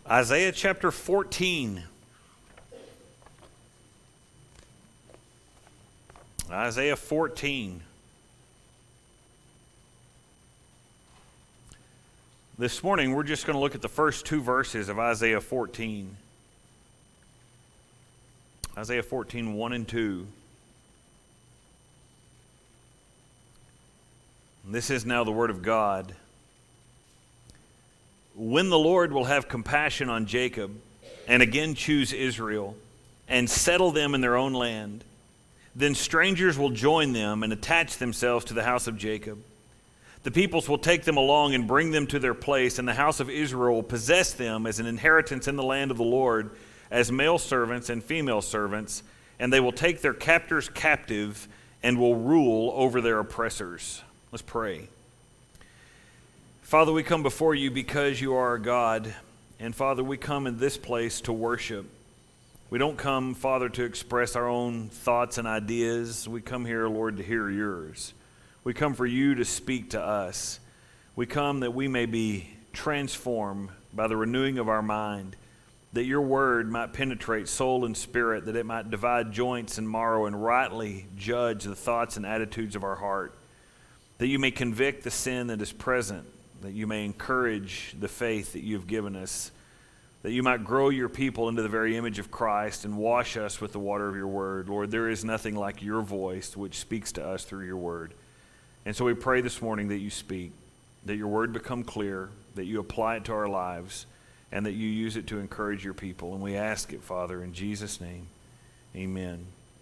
Isaiah chapter 14. Isaiah 14. This morning we're just going to look at the first two verses of Isaiah 14. Isaiah 14, 1 and 2. And this is now the word of God. When the Lord will have compassion on Jacob, and again choose Israel, and settle them in their own land, then strangers will join them and attach themselves to the house of Jacob. The peoples will take them along and bring them to their place, and the house of Israel will possess them as an inheritance in the land of the Lord, as male servants and female servants, and they will take their captors captive and will rule over their oppressors. Let's pray. Father, we come before you because you are our God, and Father, we come in this place to worship. We don't come, Father, to express our own thoughts and ideas. We come here, Lord, to hear yours. We come for you to speak to us. We come that we may be transformed by the renewing of our mind, that your word might penetrate soul and spirit, that it might divide joints and marrow and rightly judge the thoughts and attitudes of our heart, that you may convict the sin that is present, that you may encourage the faith that you've given us, that you might grow your people into the very image of Christ and wash us with the water of your word. Lord, there is nothing like your voice which speaks to us through your word. And so we pray this morning that you speak, that your word become clear, that you apply it to our lives, and that you use it to encourage your people. And we ask it, Father, in Jesus' name, amen.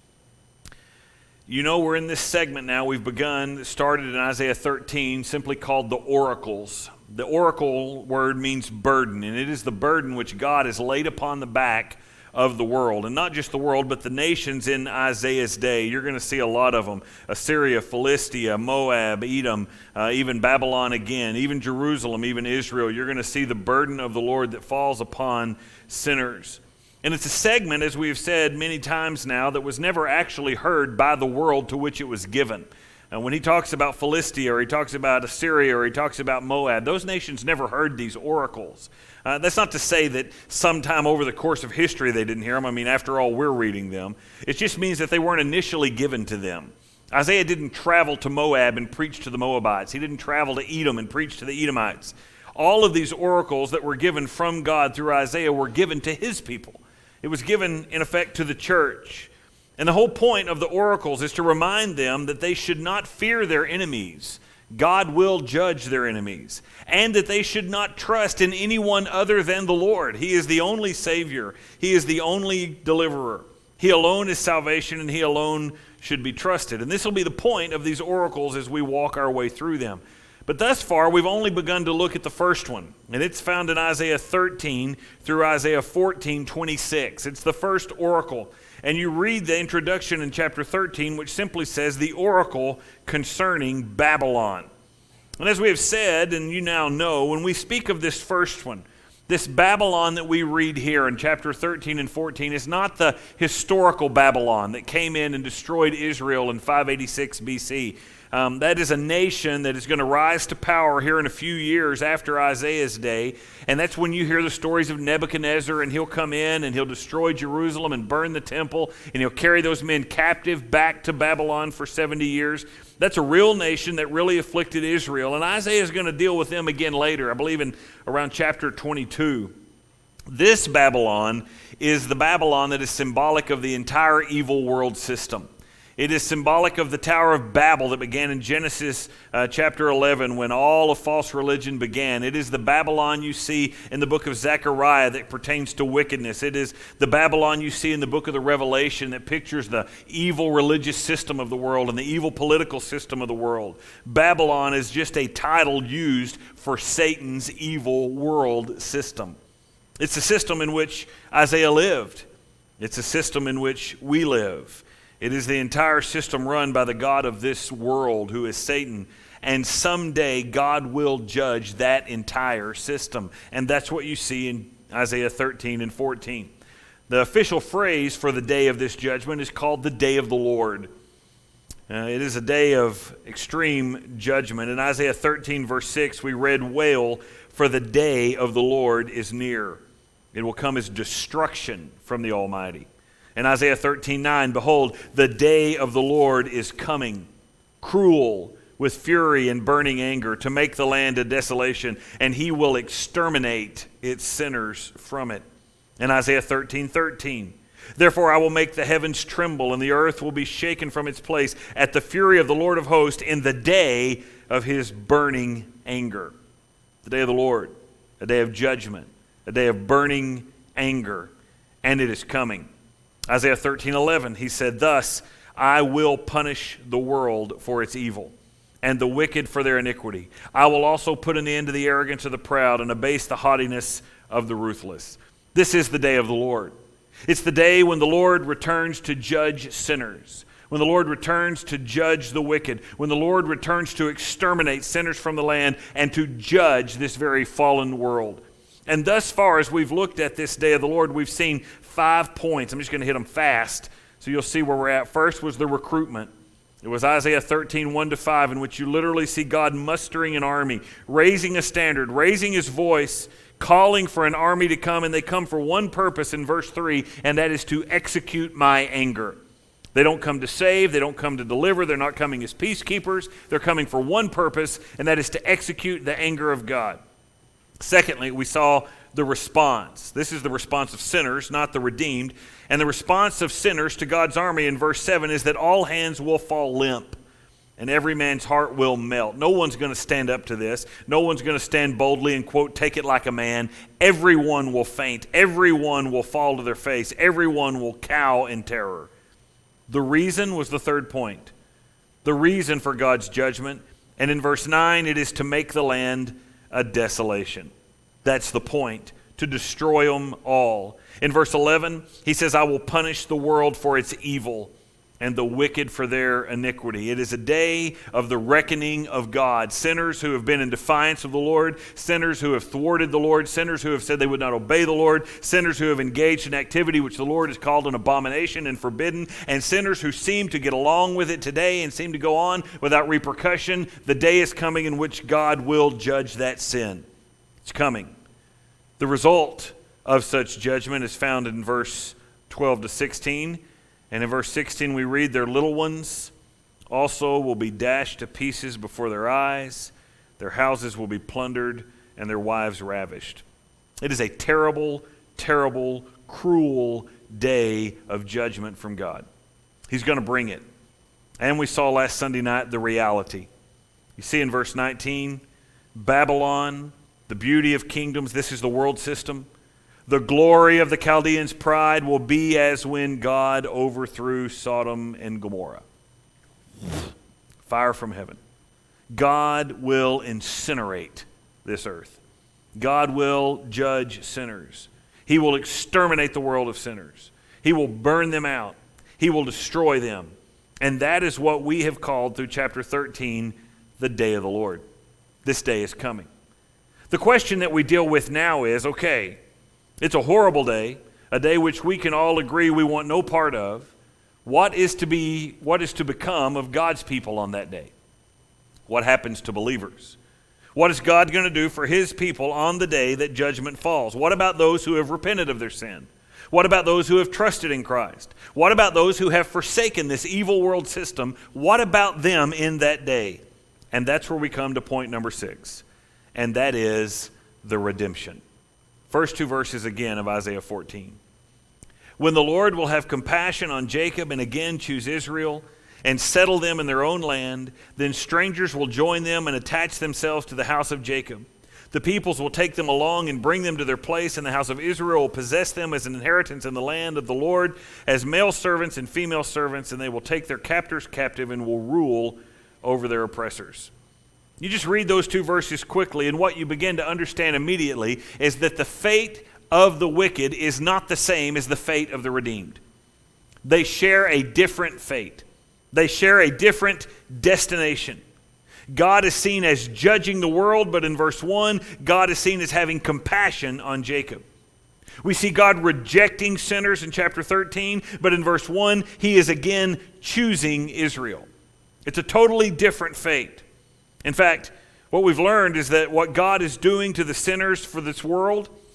You know, we're in this segment now. We've started in Isaiah 13, simply called the oracles. The oracle word means burden, and it is the burden which God has laid upon the back of the world. And not just the world, but the nations in Isaiah's day. You're going to see a lot of them. Assyria, Philistia, Moab, Edom, even Babylon again, even Jerusalem, even Israel. You're going to see the burden of the Lord that falls upon sinners. And it's a segment, as we've said many times now, that was never actually heard by the world to which it was given. And when he talks about Philistia, or he talks about Assyria, or he talks about Moab, those nations never heard these oracles. That's not to say that sometime over the course of history they didn't hear them. I mean, after all, we're reading them. It just means that they weren't initially given to them. Isaiah didn't travel to Moab and preach to the Moabites. He didn't travel to Edom and preach to the Edomites. All of these oracles that were given from God through Isaiah were given to his people. It was given, in effect, to the church. And the whole point of the oracles is to remind them that they should not fear their enemies. God will judge their enemies. And that they should not trust in anyone other than the Lord. He is the only Savior. He is the only deliverer. He alone is salvation, and he alone should be trusted. And this will be the point of these oracles as we walk our way through them. But thus far, we've only begun to look at the first one, and it's found in Isaiah 13 through Isaiah 14, 26. It's the first oracle, and you read the introduction in chapter 13, which simply says, the oracle concerning Babylon. And as we have said, and you now know, when we speak of this first one, this Babylon that we read here in chapter 13 and 14 is not the historical Babylon that came in and destroyed Israel in 586 BC. That is a nation that is going to rise to power here in a few years after Isaiah's day. And that's when you hear the stories of Nebuchadnezzar, and he'll come in and he'll destroy Jerusalem and burn the temple, and he'll carry those men captive back to Babylon for 70 years. That's a real nation that really afflicted Israel. And Isaiah is going to deal with them again later, I believe in around chapter 22. This Babylon is the Babylon that is symbolic of the entire evil world system. It is symbolic of the Tower of Babel that began in Genesis chapter 11 when all of false religion began. It is the Babylon you see in the book of Zechariah that pertains to wickedness. It is the Babylon you see in the book of the Revelation that pictures the evil religious system of the world and the evil political system of the world. Babylon is just a title used for Satan's evil world system. It's a system in which Isaiah lived. It's a system in which we live. It is the entire system run by the God of this world, who is Satan. And someday God will judge that entire system. And that's what you see in Isaiah 13 and 14. The official phrase for the day of this judgment is called the Day of the Lord. It is a day of extreme judgment. In Isaiah 13, verse 6, we read, "Wail, for the day of the Lord is near." It will come as destruction from the Almighty. In Isaiah 13:9, behold, the day of the Lord is coming, cruel, with fury and burning anger, to make the land a desolation, and he will exterminate its sinners from it. In Isaiah 13:13, therefore I will make the heavens tremble, and the earth will be shaken from its place at the fury of the Lord of hosts in the day of his burning anger. The day of the Lord, a day of judgment, a day of burning anger, and it is coming. Isaiah 13:11, he said, thus I will punish the world for its evil, and the wicked for their iniquity. I will also put an end to the arrogance of the proud and abase the haughtiness of the ruthless. This is the day of the Lord. It's the day when the Lord returns to judge sinners, when the Lord returns to judge the wicked, when the Lord returns to exterminate sinners from the land and to judge this very fallen world. And thus far, as we've looked at this day of the Lord, we've seen 5 points. I'm just going to hit them fast so you'll see where we're at. First was the recruitment. It was Isaiah 13:1-5, in which you literally see God mustering an army, raising a standard, raising his voice, calling for an army to come, and they come for one purpose in verse 3, and that is to execute my anger. They don't come to save, they don't come to deliver, they're not coming as peacekeepers, they're coming for one purpose, and that is to execute the anger of God. Secondly, we saw the response. This is the response of sinners, not the redeemed. And the response of sinners to God's army in verse 7 is that all hands will fall limp and every man's heart will melt. No one's going to stand up to this. No one's going to stand boldly and, quote, take it like a man. Everyone will faint. Everyone will fall to their face. Everyone will cow in terror. The reason was the third point. The reason for God's judgment. And in verse 9, it is to make the land a desolation. That's the point, to destroy them all. In verse 11, he says, I will punish the world for its evil and the wicked for their iniquity. It is a day of the reckoning of God. Sinners who have been in defiance of the Lord, sinners who have thwarted the Lord, sinners who have said they would not obey the Lord, sinners who have engaged in activity which the Lord has called an abomination and forbidden, and sinners who seem to get along with it today and seem to go on without repercussion. The day is coming in which God will judge that sin. It's coming. The result of such judgment is found in verse 12-16. And in verse 16 we read, their little ones also will be dashed to pieces before their eyes. Their houses will be plundered and their wives ravished. It is a terrible, terrible, cruel day of judgment from God. He's going to bring it. And we saw last Sunday night the reality. You see in verse 19, Babylon, the beauty of kingdoms, this is the world system. The glory of the Chaldeans' pride will be as when God overthrew Sodom and Gomorrah. Fire from heaven. God will incinerate this earth. God will judge sinners. He will exterminate the world of sinners. He will burn them out. He will destroy them. And that is what we have called through chapter 13, the day of the Lord. This day is coming. The question that we deal with now is, okay, it's a horrible day, a day which we can all agree we want no part of. What is to become of God's people on that day? What happens to believers? What is God going to do for his people on the day that judgment falls? What about those who have repented of their sin? What about those who have trusted in Christ? What about those who have forsaken this evil world system? What about them in that day? And that's where we come to point number 6, and that is the redemption. First 2 verses again of Isaiah 14. When the Lord will have compassion on Jacob and again choose Israel and settle them in their own land, then strangers will join them and attach themselves to the house of Jacob. The peoples will take them along and bring them to their place, and the house of Israel will possess them as an inheritance in the land of the Lord, as male servants and female servants, and they will take their captors captive and will rule over their oppressors. You just read those 2 verses quickly, and what you begin to understand immediately is that the fate of the wicked is not the same as the fate of the redeemed. They share a different fate. They share a different destination. God is seen as judging the world, but in verse 1, God is seen as having compassion on Jacob. We see God rejecting sinners in chapter 13, but in verse 1, he is again choosing Israel. It's a totally different fate. In fact, what we've learned is that what God is doing to the sinners for this world,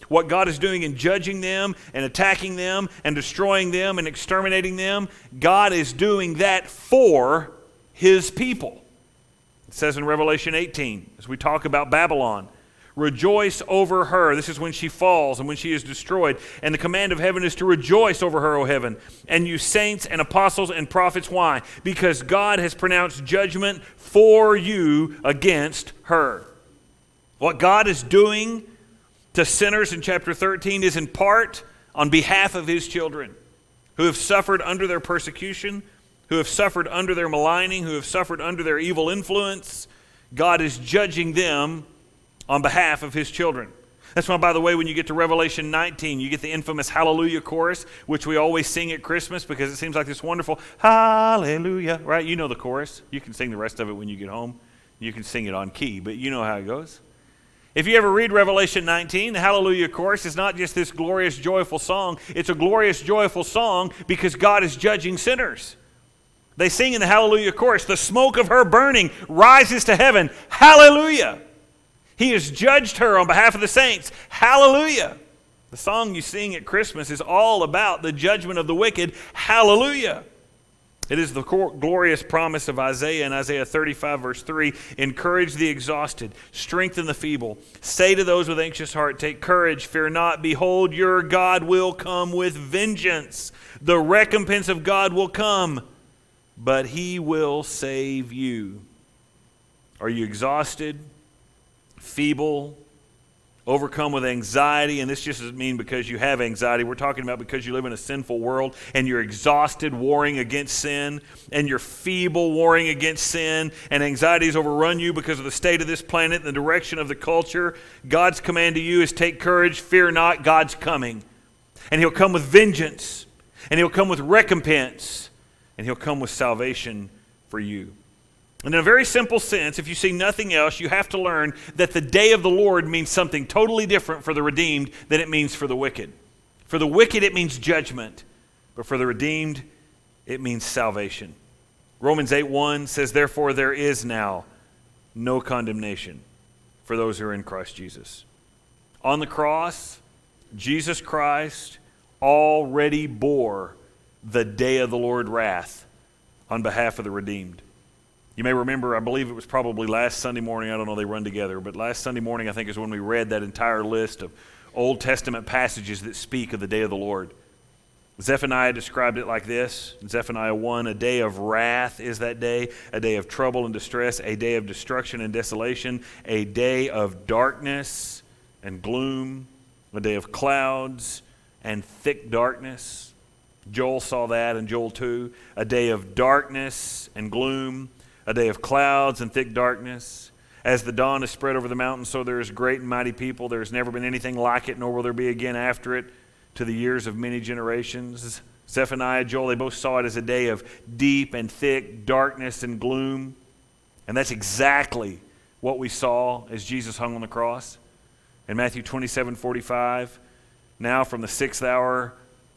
what God is doing in judging them and attacking them and destroying them and exterminating them, God is doing that for His people. It says in Revelation 18, as we talk about Babylon, rejoice over her. This is when she falls and when she is destroyed. And the command of heaven is to rejoice over her, O heaven, and you saints and apostles and prophets. Why? Because God has pronounced judgment for you against her. What God is doing to sinners in chapter 13 is in part on behalf of His children who have suffered under their persecution, who have suffered under their maligning, who have suffered under their evil influence. God is judging them on behalf of His children. That's why, by the way, when you get to Revelation 19, you get the infamous Hallelujah chorus, which we always sing at Christmas because it seems like this wonderful Hallelujah, right? You know the chorus. You can sing the rest of it when you get home. You can sing it on key, but you know how it goes. If you ever read Revelation 19, the Hallelujah chorus is not just this glorious, joyful song. It's a glorious, joyful song because God is judging sinners. They sing in the Hallelujah chorus, the smoke of her burning rises to heaven. Hallelujah. He has judged her on behalf of the saints. Hallelujah. The song you sing at Christmas is all about the judgment of the wicked. Hallelujah. It is the glorious promise of Isaiah in Isaiah 35 verse 3. Encourage the exhausted, strengthen the feeble. Say to those with anxious heart, take courage, fear not. Behold, your God will come with vengeance. The recompense of God will come, but He will save you. Are you exhausted, feeble, overcome with anxiety? And this just doesn't mean because you have anxiety. We're talking about because you live in a sinful world and you're exhausted warring against sin, and you're feeble warring against sin, and anxiety has overrun you because of the state of this planet and the direction of the culture. God's command to you is take courage, fear not, God's coming. And He'll come with vengeance, and He'll come with recompense, and He'll come with salvation for you. And in a very simple sense, if you see nothing else, you have to learn that the day of the Lord means something totally different for the redeemed than it means for the wicked. For the wicked, it means judgment. But for the redeemed, it means salvation. Romans 8:1 says, therefore there is now no condemnation for those who are in Christ Jesus. On the cross, Jesus Christ already bore the day of the Lord wrath on behalf of the redeemed. You may remember, I believe it was probably last Sunday morning, I don't know, they run together, but last Sunday morning I think is when we read that entire list of Old Testament passages that speak of the day of the Lord. Zephaniah described it like this, in Zephaniah 1, a day of wrath is that day, a day of trouble and distress, a day of destruction and desolation, a day of darkness and gloom, a day of clouds and thick darkness. Joel saw that in Joel 2, a day of darkness and gloom, a day of clouds and thick darkness. As the dawn is spread over the mountains, so there is great and mighty people. There has never been anything like it, nor will there be again after it, to the years of many generations. Zephaniah, Joel, they both saw it as a day of deep and thick darkness and gloom. And that's exactly what we saw as Jesus hung on the cross. In Matthew 27:45, now from the 6th hour,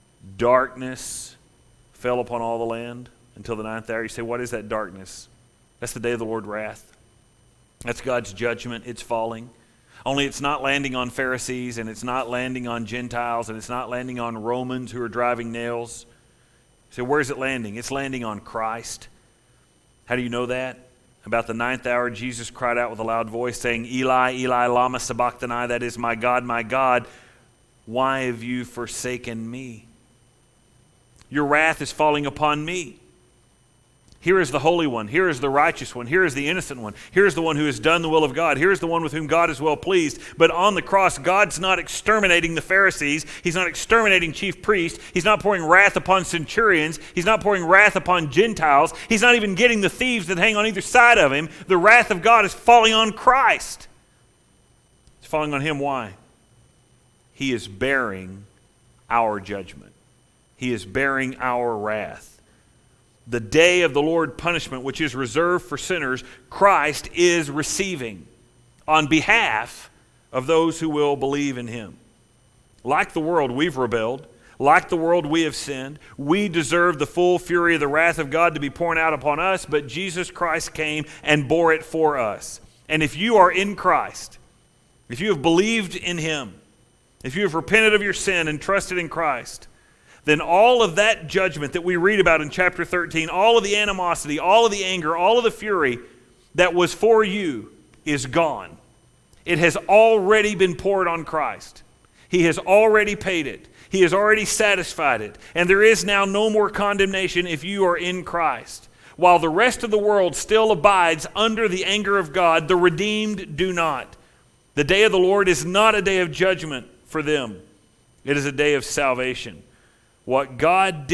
darkness fell upon all the land until the 9th hour. You say, what is that darkness? That's the day of the Lord's wrath. That's God's judgment. It's falling. Only it's not landing on Pharisees, and it's not landing on Gentiles, and it's not landing on Romans who are driving nails. So where's it landing? It's landing on Christ. How do you know that? About the 9th hour, Jesus cried out with a loud voice, saying, Eli, Eli, lama sabachthani, that is, my God, why have you forsaken me? Your wrath is falling upon me. Here is the Holy One. Here is the righteous one. Here is the innocent one. Here is the one who has done the will of God. Here is the one with whom God is well pleased. But on the cross, God's not exterminating the Pharisees. He's not exterminating chief priests. He's not pouring wrath upon centurions. He's not pouring wrath upon Gentiles. He's not even getting the thieves that hang on either side of him. The wrath of God is falling on Christ. It's falling on Him. Why? He is bearing our judgment. He is bearing our wrath. The day of the Lord punishment, which is reserved for sinners, Christ is receiving on behalf of those who will believe in Him. Like the world, we've rebelled. Like the world, we have sinned. We deserve the full fury of the wrath of God to be poured out upon us, but Jesus Christ came and bore it for us. And if you are in Christ, if you have believed in Him, if you have repented of your sin and trusted in Christ, then all of that judgment that we read about in chapter 13, all of the animosity, all of the anger, all of the fury that was for you is gone. It has already been poured on Christ. He has already paid it. He has already satisfied it. And there is now no more condemnation if you are in Christ. While the rest of the world still abides under the anger of God, the redeemed do not. The day of the Lord is not a day of judgment for them. It is a day of salvation. What God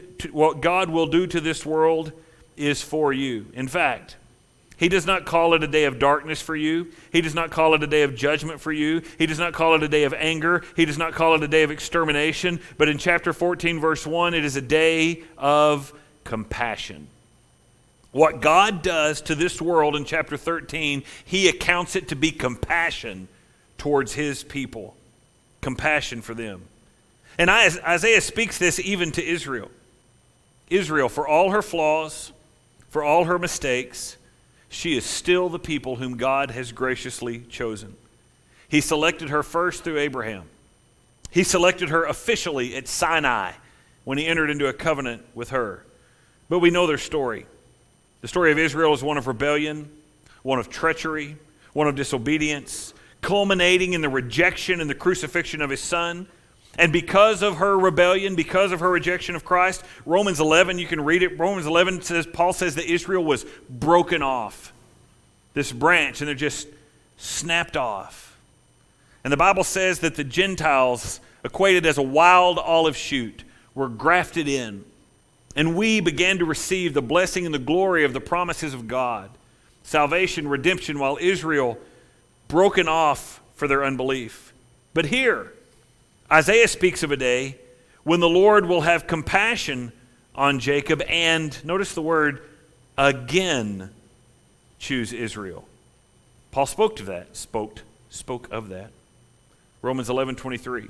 will do to this world is for you. In fact, He does not call it a day of darkness for you. He does not call it a day of judgment for you. He does not call it a day of anger. He does not call it a day of extermination. But in chapter 14, verse 1, it is a day of compassion. What God does to this world in chapter 13, He accounts it to be compassion towards His people. Compassion for them. And Isaiah speaks this even to Israel. Israel, for all her flaws, for all her mistakes, she is still the people whom God has graciously chosen. He selected her first through Abraham. He selected her officially at Sinai when He entered into a covenant with her. But we know their story. The story of Israel is one of rebellion, one of treachery, one of disobedience, culminating in the rejection and the crucifixion of His Son. And because of her rebellion, because of her rejection of Christ, Romans 11, you can read it. Romans 11 says, Paul says that Israel was broken off. This branch, and they're just snapped off. And the Bible says that the Gentiles, equated as a wild olive shoot, were grafted in. And we began to receive the blessing and the glory of the promises of God. Salvation, redemption, while Israel broken off for their unbelief. But here, Isaiah speaks of a day when the Lord will have compassion on Jacob and, notice the word, again choose Israel. Paul spoke of that. Romans 11:23.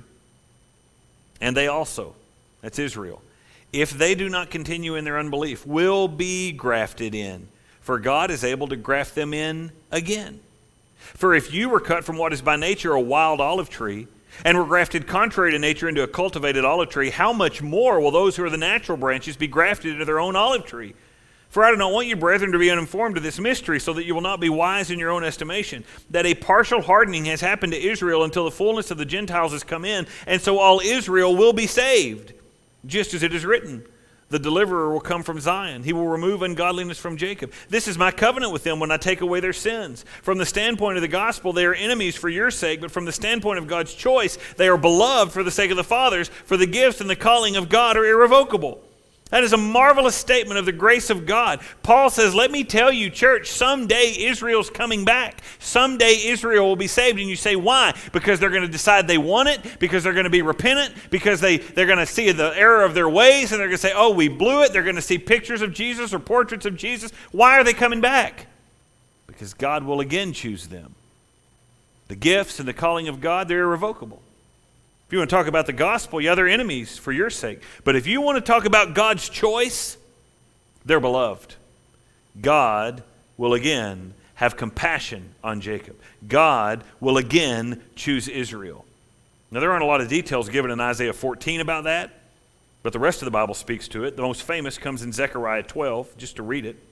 And they also, that's Israel, if they do not continue in their unbelief, will be grafted in, for God is able to graft them in again. For if you were cut from what is by nature a wild olive tree, and were grafted contrary to nature into a cultivated olive tree, how much more will those who are the natural branches be grafted into their own olive tree? For I do not want you, brethren, to be uninformed of this mystery, so that you will not be wise in your own estimation, that a partial hardening has happened to Israel until the fullness of the Gentiles has come in, and so all Israel will be saved. Just as it is written, the deliverer will come from Zion. He will remove ungodliness from Jacob. This is my covenant with them when I take away their sins. From the standpoint of the gospel, they are enemies for your sake, but from the standpoint of God's choice, they are beloved for the sake of the fathers, for the gifts and the calling of God are irrevocable. That is a marvelous statement of the grace of God. Paul says, let me tell you, church, someday Israel's coming back. Someday Israel will be saved. And you say, why? Because they're going to decide they want it, because they're going to be repentant, because they're going to see the error of their ways, and they're going to say, oh, we blew it. They're going to see pictures of Jesus or portraits of Jesus. Why are they coming back? Because God will again choose them. The gifts and the calling of God, they're irrevocable. If you want to talk about the gospel, yeah, they're enemies for your sake. But if you want to talk about God's choice, they're beloved. God will again have compassion on Jacob. God will again choose Israel. Now, there aren't a lot of details given in Isaiah 14 about that, but the rest of the Bible speaks to it. The most famous comes in Zechariah 12, just to read it.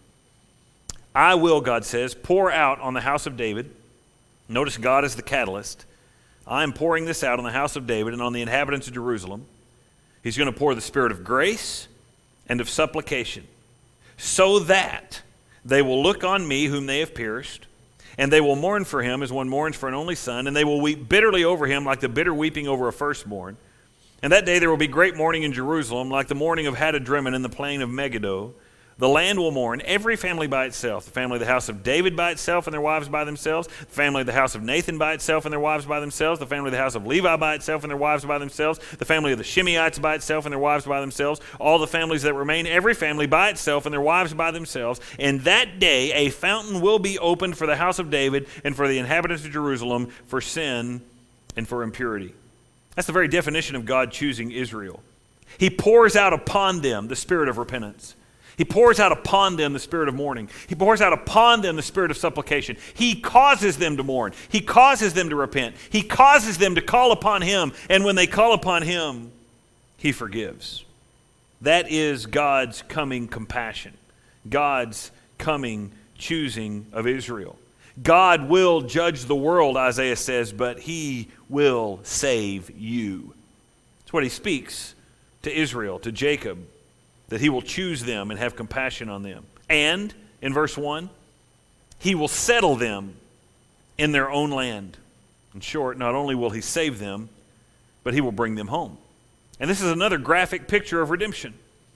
I will, God says, pour out on the house of David. Notice God is the catalyst. I am pouring this out on the house of David and on the inhabitants of Jerusalem. He's going to pour the spirit of grace and of supplication, so that they will look on me whom they have pierced, and they will mourn for him as one mourns for an only son, and they will weep bitterly over him like the bitter weeping over a firstborn. And that day there will be great mourning in Jerusalem, like the mourning of Hadad-rimmon in the plain of Megiddo. The land will mourn, every family by itself. The family of the house of David by itself and their wives by themselves. The family of the house of Nathan by itself and their wives by themselves. The family of the house of Levi by itself and their wives by themselves. The family of the Shimeites by itself and their wives by themselves. All the families that remain, every family by itself and their wives by themselves. In that day a fountain will be opened for the house of David and for the inhabitants of Jerusalem for sin and for impurity. That's the very definition of God choosing Israel. He pours out upon them the spirit of repentance. He pours out upon them the spirit of mourning. He pours out upon them the spirit of supplication. He causes them to mourn. He causes them to repent. He causes them to call upon Him. And when they call upon Him, He forgives. That is God's coming compassion. God's coming choosing of Israel. God will judge the world, Isaiah says, but He will save you. That's what He speaks to Israel, to Jacob, that He will choose them and have compassion on them. And, in verse 1, He will settle them in their own land. In short, not only will He save them, but He will bring them home. And this is another graphic picture of redemption.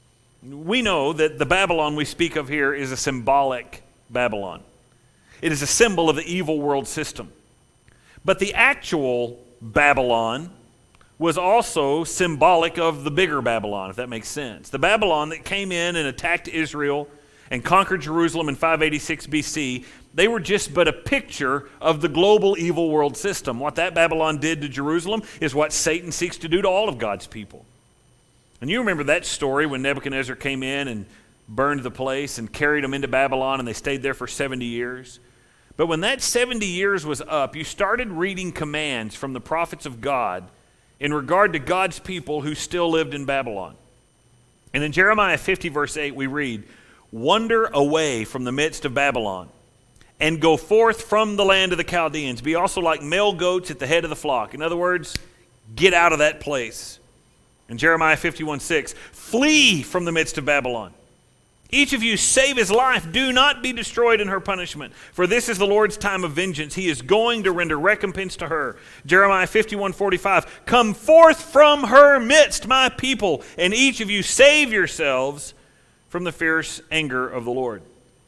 We know that the Babylon we speak of here is a symbolic Babylon. It is a symbol of the evil world system. But the actual Babylon was also symbolic of the bigger Babylon, if that makes sense. The Babylon that came in and attacked Israel and conquered Jerusalem in 586 BC, they were just but a picture of the global evil world system. What that Babylon did to Jerusalem is what Satan seeks to do to all of God's people. And you remember that story when Nebuchadnezzar came in and burned the place and carried them into Babylon, and they stayed there for 70 years. But when that 70 years was up, you started reading commands from the prophets of God in regard to God's people who still lived in Babylon. And in Jeremiah 50, verse 8, we read, "Wander away from the midst of Babylon, and go forth from the land of the Chaldeans. Be also like male goats at the head of the flock." In other words, get out of that place. In Jeremiah 51:6, "Flee from the midst of Babylon. Each of you save his life. Do not be destroyed in her punishment. For this is the Lord's time of vengeance. He is going to render recompense to her." Jeremiah 51:45, "Come forth from her midst, my people, and each of you save yourselves from the fierce anger of the Lord."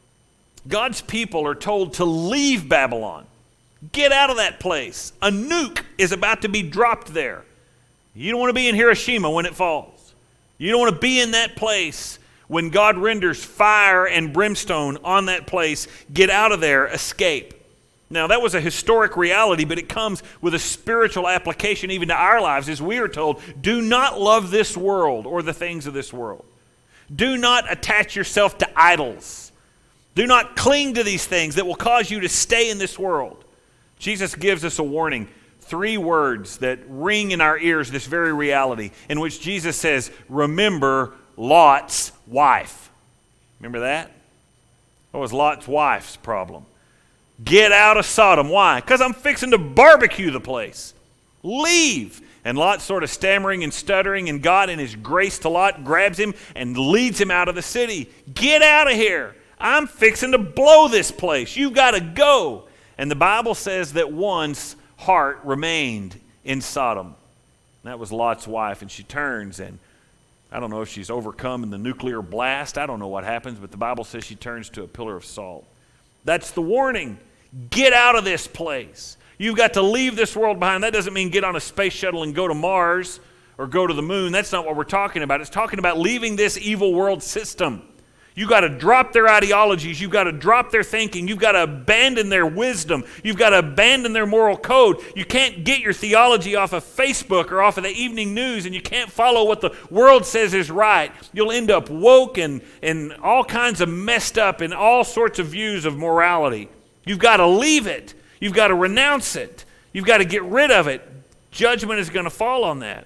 God's people are told to leave Babylon. Get out of that place. A nuke is about to be dropped there. You don't want to be in Hiroshima when it falls. You don't want to be in that place when God renders fire and brimstone on that place. Get out of there. Escape. Now, that was a historic reality, but it comes with a spiritual application even to our lives, as we are told, do not love this world or the things of this world. Do not attach yourself to idols. Do not cling to these things that will cause you to stay in this world. Jesus gives us a warning. 3 words that ring in our ears this very reality, in which Jesus says, remember Lot's wife. Remember that? What was Lot's wife's problem? Get out of Sodom. Why? Because I'm fixing to barbecue the place. Leave. And Lot sort of stammering and stuttering, and God in his grace to Lot grabs him and leads him out of the city. Get out of here. I'm fixing to blow this place. You've got to go. And the Bible says that one's heart remained in Sodom. That was Lot's wife, and she turns, and I don't know if she's overcome in the nuclear blast. I don't know what happens, but the Bible says she turns to a pillar of salt. That's the warning. Get out of this place. You've got to leave this world behind. That doesn't mean get on a space shuttle and go to Mars or go to the moon. That's not what we're talking about. It's talking about leaving this evil world system. You've got to drop their ideologies. You've got to drop their thinking. You've got to abandon their wisdom. You've got to abandon their moral code. You can't get your theology off of Facebook or off of the evening news, and you can't follow what the world says is right. You'll end up woke and all kinds of messed up in all sorts of views of morality. You've got to leave it. You've got to renounce it. You've got to get rid of it. Judgment is going to fall on that.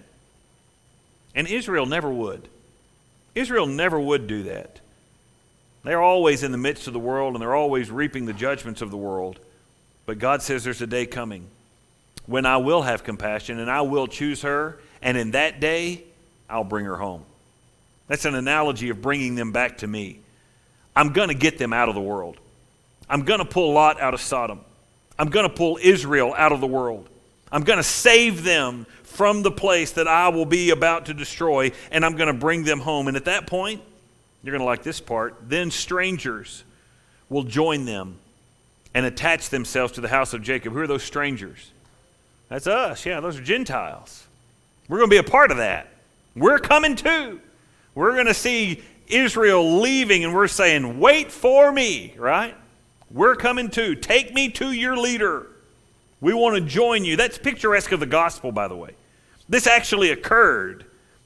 And Israel never would. Israel never would do that. They're always in the midst of the world, and they're always reaping the judgments of the world. But God says there's a day coming when I will have compassion, and I will choose her, and in that day, I'll bring her home. That's an analogy of bringing them back to me. I'm going to get them out of the world. I'm going to pull Lot out of Sodom. I'm going to pull Israel out of the world. I'm going to save them from the place that I will be about to destroy, and I'm going to bring them home. And at that point, you're going to like this part, then strangers will join them and attach themselves to the house of Jacob. Who are those strangers? That's us. Yeah, those are Gentiles. We're going to be a part of that. We're coming too. We're going to see Israel leaving, and we're saying, wait for me, right? We're coming too. Take me to your leader. We want to join you. That's picturesque of the gospel, by the way. This actually occurred.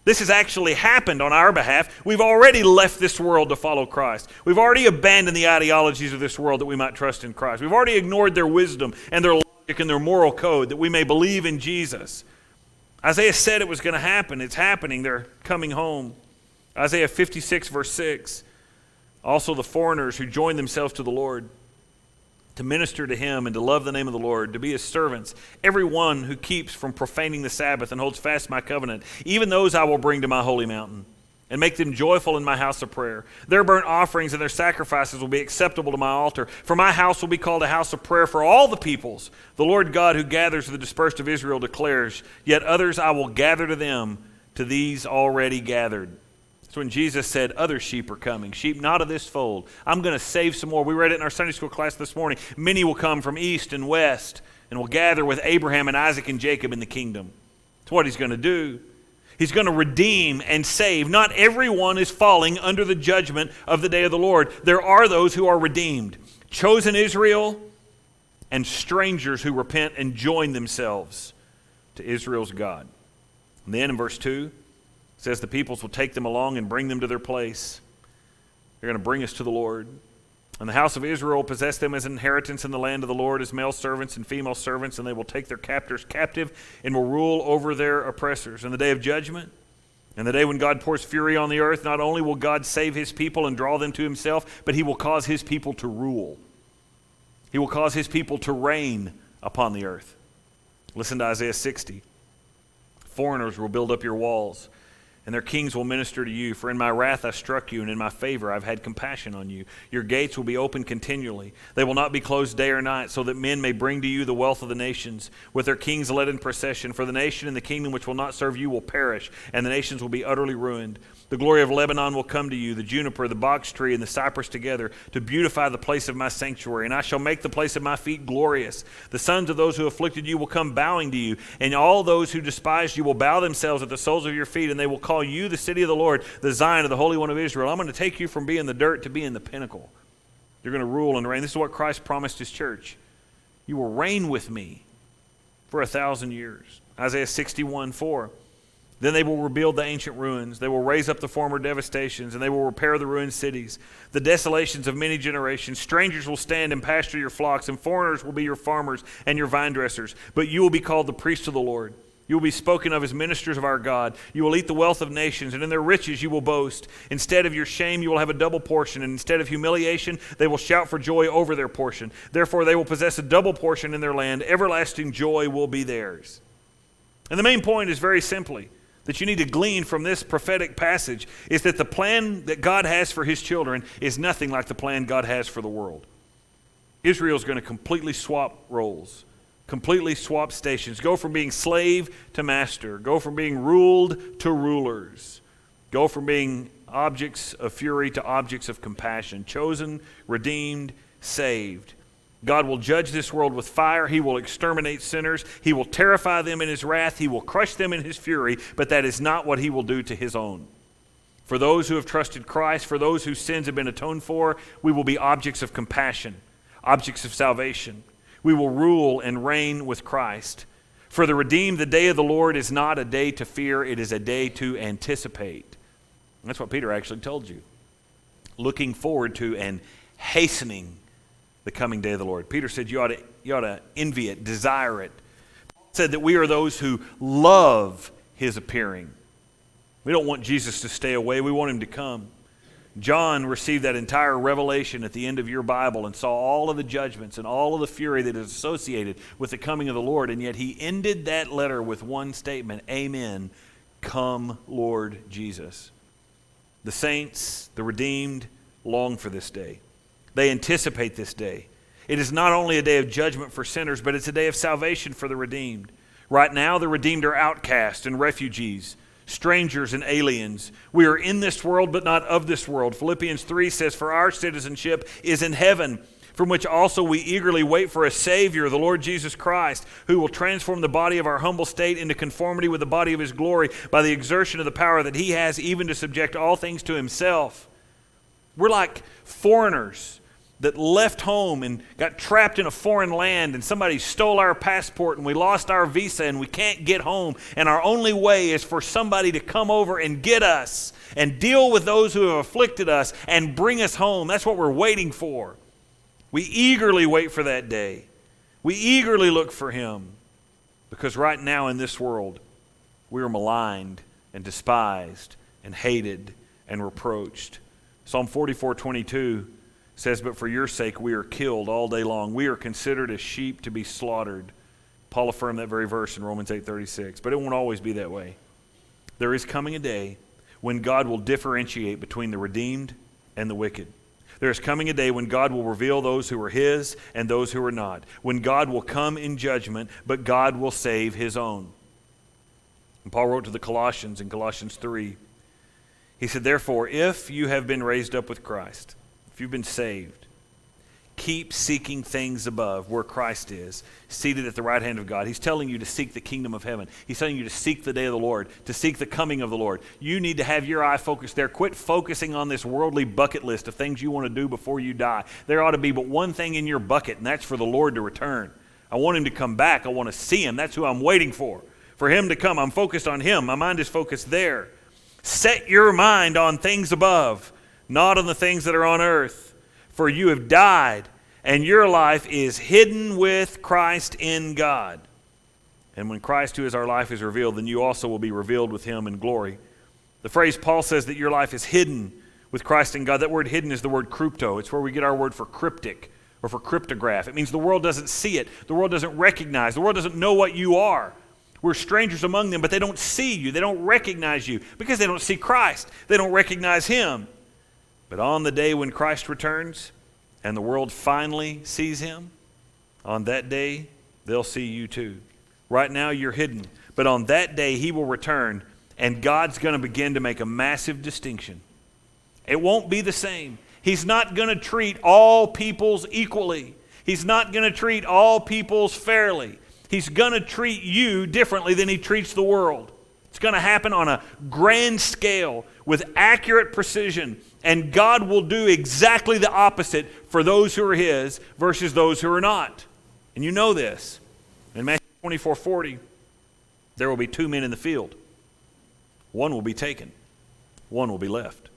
This has actually happened on our behalf. We've already left this world to follow Christ. We've already abandoned the ideologies of this world that we might trust in Christ. We've already ignored their wisdom and their logic and their moral code that we may believe in Jesus. Isaiah said it was going to happen. It's happening. They're coming home. Isaiah 56, verse 6. Also the foreigners who join themselves to the Lord, to minister to him and to love the name of the Lord, to be his servants, everyone who keeps from profaning the Sabbath and holds fast my covenant, even those I will bring to my holy mountain and make them joyful in my house of prayer. Their burnt offerings and their sacrifices will be acceptable to my altar, for my house will be called a house of prayer for all the peoples. The Lord God who gathers the dispersed of Israel declares, yet others I will gather to them, to these already gathered. That's when Jesus said, other sheep are coming, sheep not of this fold. I'm going to save some more. We read it in our Sunday school class this morning. Many will come from east and west and will gather with Abraham and Isaac and Jacob in the kingdom. That's what he's going to do. He's going to redeem and save. Not everyone is falling under the judgment of the day of the Lord. There are those who are redeemed. Chosen Israel and strangers who repent and join themselves to Israel's God. And then in verse 2, it says the peoples will take them along and bring them to their place. They're going to bring us to the Lord. And the house of Israel will possess them as an inheritance in the land of the Lord, as male servants and female servants, and they will take their captors captive and will rule over their oppressors. In the day of judgment, and the day when God pours fury on the earth, not only will God save his people and draw them to himself, but he will cause his people to rule. He will cause his people to reign upon the earth. Listen to Isaiah 60. Foreigners will build up your walls, and their kings will minister to you. For in my wrath I struck you, and in my favor I've had compassion on you. Your gates will be open continually. They will not be closed day or night, so that men may bring to you the wealth of the nations, with their kings led in procession. For the nation and the kingdom which will not serve you will perish, and the nations will be utterly ruined. The glory of Lebanon will come to you, the juniper, the box tree, and the cypress together, to beautify the place of my sanctuary. And I shall make the place of my feet glorious. The sons of those who afflicted you will come bowing to you, and all those who despise you will bow themselves at the soles of your feet, and they will call you the city of the Lord, the Zion of the Holy One of Israel. I'm going to take you from being the dirt to being the pinnacle. You're going to rule and reign. This is what Christ promised his church. You will reign with me for 1,000 years. Isaiah 61:4. Then they will rebuild the ancient ruins. They will raise up the former devastations, and they will repair the ruined cities, the desolations of many generations. Strangers will stand and pasture your flocks, and foreigners will be your farmers and your vine dressers. But you will be called the priests of the Lord. You will be spoken of as ministers of our God. You will eat the wealth of nations, and in their riches you will boast. Instead of your shame, you will have a double portion, and instead of humiliation, they will shout for joy over their portion. Therefore, they will possess a double portion in their land. Everlasting joy will be theirs. And the main point is very simply that you need to glean from this prophetic passage is that the plan that God has for his children is nothing like the plan God has for the world. Israel's going to completely swap roles, completely swap stations, go from being slave to master, go from being ruled to rulers, go from being objects of fury to objects of compassion, chosen, redeemed, saved. God will judge this world with fire. He will exterminate sinners. He will terrify them in his wrath. He will crush them in his fury, but that is not what he will do to his own. For those who have trusted Christ, for those whose sins have been atoned for, we will be objects of compassion, objects of salvation. We will rule and reign with Christ. For the redeemed, the day of the Lord is not a day to fear. It is a day to anticipate. And that's what Peter actually told you. Looking forward to and hastening the coming day of the Lord. Peter said you ought to envy it, desire it. Paul said that we are those who love his appearing. We don't want Jesus to stay away. We want him to come. John received that entire revelation at the end of your Bible and saw all of the judgments and all of the fury that is associated with the coming of the Lord, and yet he ended that letter with one statement, Amen, come Lord Jesus. The saints, the redeemed, long for this day. They anticipate this day. It is not only a day of judgment for sinners, but it's a day of salvation for the redeemed. Right now, the redeemed are outcasts and refugees, strangers and aliens. We are in this world, but not of this world. Philippians 3 says, for our citizenship is in heaven, from which also we eagerly wait for a Savior, the Lord Jesus Christ, who will transform the body of our humble state into conformity with the body of his glory by the exertion of the power that he has even to subject all things to himself. We're like foreigners that left home and got trapped in a foreign land, and somebody stole our passport and we lost our visa and we can't get home, and our only way is for somebody to come over and get us and deal with those who have afflicted us and bring us home. That's what we're waiting for. We eagerly wait for that day. We eagerly look for him, because right now in this world we are maligned and despised and hated and reproached. Psalm 44:22 says, "But for your sake we are killed all day long. We are considered as sheep to be slaughtered." Paul affirmed that very verse in Romans 8:36. But it won't always be that way. There is coming a day when God will differentiate between the redeemed and the wicked. There is coming a day when God will reveal those who are his and those who are not. When God will come in judgment, but God will save his own. And Paul wrote to the Colossians in Colossians 3. He said, "Therefore, if you have been raised up with Christ," if you've been saved, "keep seeking things above where Christ is, seated at the right hand of God." He's telling you to seek the kingdom of heaven. He's telling you to seek the day of the Lord, to seek the coming of the Lord. You need to have your eye focused there. Quit focusing on this worldly bucket list of things you want to do before you die. There ought to be but one thing in your bucket, and that's for the Lord to return. I want him to come back. I want to see him. That's who I'm waiting for. For him to come, I'm focused on him. My mind is focused there. Set your mind on things above, not on the things that are on earth. For you have died, and your life is hidden with Christ in God. And when Christ, who is our life, is revealed, then you also will be revealed with him in glory. The phrase Paul says that your life is hidden with Christ in God. That word hidden is the word crypto. It's where we get our word for cryptic or for cryptograph. It means the world doesn't see it. The world doesn't recognize. The world doesn't know what you are. We're strangers among them, but they don't see you. They don't recognize you because they don't see Christ. They don't recognize him. But on the day when Christ returns and the world finally sees him, on that day they'll see you too. Right now you're hidden, but on that day he will return, and God's going to begin to make a massive distinction. It won't be the same. He's not going to treat all peoples equally. He's not going to treat all peoples fairly. He's going to treat you differently than he treats the world. It's going to happen on a grand scale with accurate precision, and God will do exactly the opposite for those who are his versus those who are not. And you know this. In Matthew 24:40, there will be 2 men in the field. One will be taken. One will be left.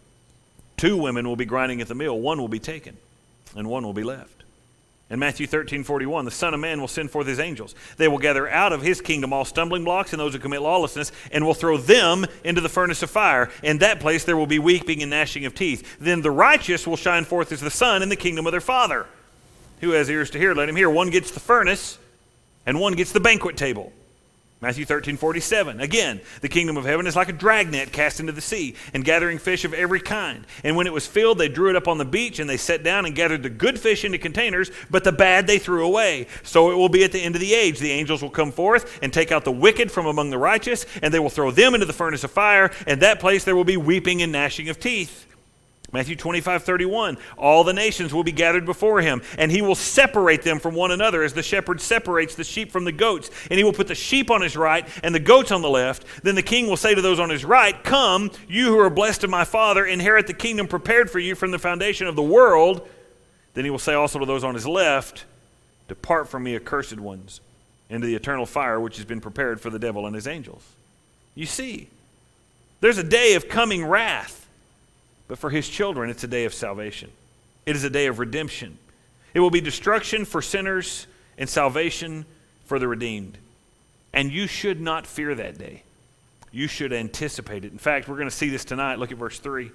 2 women will be grinding at the mill. One will be taken, and one will be left. In Matthew 13:41, the Son of Man will send forth his angels. They will gather out of his kingdom all stumbling blocks and those who commit lawlessness, and will throw them into the furnace of fire. In that place there will be weeping and gnashing of teeth. Then the righteous will shine forth as the sun in the kingdom of their Father. Who has ears to hear, let him hear. One gets the furnace, and one gets the banquet table. Matthew 13:47. Again, the kingdom of heaven is like a dragnet cast into the sea and gathering fish of every kind. And when it was filled, they drew it up on the beach, and they sat down and gathered the good fish into containers, but the bad they threw away. So it will be at the end of the age. The angels will come forth and take out the wicked from among the righteous, and they will throw them into the furnace of fire. And that place there will be weeping and gnashing of teeth. Matthew 25:31, all the nations will be gathered before him, and he will separate them from one another as the shepherd separates the sheep from the goats. And he will put the sheep on his right and the goats on the left. Then the king will say to those on his right, "Come, you who are blessed of my Father, inherit the kingdom prepared for you from the foundation of the world." Then he will say also to those on his left, "Depart from me, accursed ones, into the eternal fire which has been prepared for the devil and his angels." You see, there's a day of coming wrath. But for his children, it's a day of salvation. It is a day of redemption. It will be destruction for sinners and salvation for the redeemed. And you should not fear that day. You should anticipate it. In fact, we're going to see this tonight. Look at verse 3.